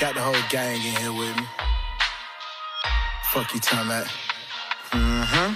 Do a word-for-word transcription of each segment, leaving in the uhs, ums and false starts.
Got the whole gang in here with me. Fuck you, time at. Mm-hmm.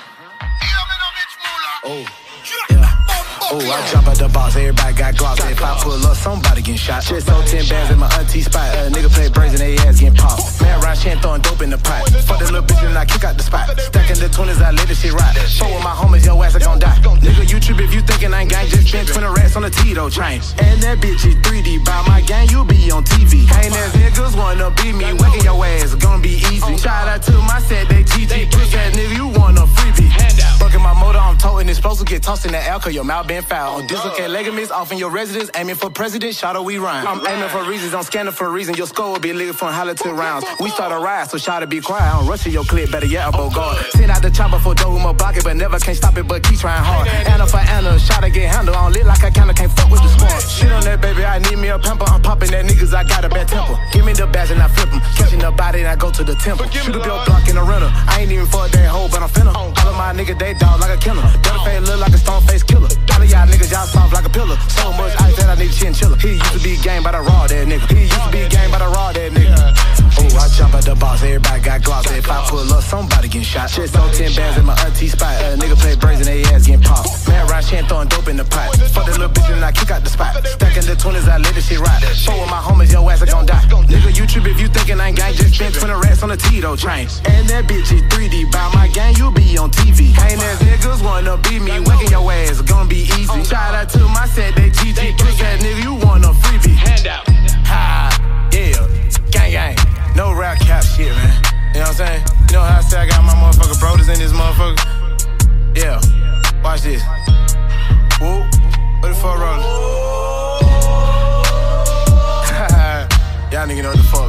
Oh. Oh, I jump out the box, everybody got gloss. If I pull up, somebody getting shot. Just sold ten bands in my auntie spot. A nigga play brazen, they ass getting popped. Man, Ryan Shan throwing dope in the pot. Fuck that little bitch and I kick out the spot. Stacking the twenties, I let this shit ride. Fuck with my homies, your ass are gon' die. Nigga, you trip if you thinking I ain't gang. Just spent twenty rats on the Tito train. And that bitch is three D. By my gang, you be on T V. Ain't ass niggas wanna beat me. Waking your ass, gonna be easy. Shout out to my set, they G G. Push that nigga, you want a freebie. Fucking my motor, I'm toting explosive. Get tossed in the air, cause your mouth been foul. On dislocate ligaments, off in your residence. Aiming for president, shot or we rhyme. I'm aiming for reasons, I'm scanning for reasons. Your skull will be licking from holler to rounds. We start a ride, so shout to be quiet. I'm rushing your clip, better yet, elbow guard. Send out the chopper for dough, I'ma block it, but never can't stop it, but keep trying hard. Anna for Anna, shot to get handled. On lit like I kinda can't fuck with the squad. Shit on that, baby, I need me a pamper. I'm popping that niggas, I got a bad temper. Give me the badge and I flip them. Catching the body and I go to the temple. Shoot up your block in a rental. I ain't even fuck that hoe, but I'm finna. All of my niggas, they dog like a killer. Double face look like a stone face killer. All of y'all niggas, y'all soft like a pillar. So much ice that I need a chinchilla. He used to be gang by the raw, that nigga. He used to be gang by the raw, that nigga. Oh, I jump out the box, everybody got gloss. If I pull up, somebody getting shot. Just sold ten bands in my auntie spot. A nigga play brazen, they ass getting popped. Man, Ryan Shan throwing dope in the pot. Fuck that little bitch and I kick out the spot. Stacking the twenties, I let this shit ride. Fuck with my homies, your ass are gon' die. Nigga, you trip if you thinking I ain't gang. Just spent twenty rats on the Tito train. And that bitch is three D. By my gang, you be on T V. Ain't ass niggas wanna beat me. Waking your ass, gonna be easy. Shout out to my set, they G G. Push that nigga, you want a freebie. Hand out. Ha, yeah. Gang, gang. No rap cap shit, man. You know what I'm saying? You know how I say I got my motherfucking brothers in this motherfucker? Yeah. Watch this. Whoop. What the fuck, roller? Y'all nigga know what the fuck.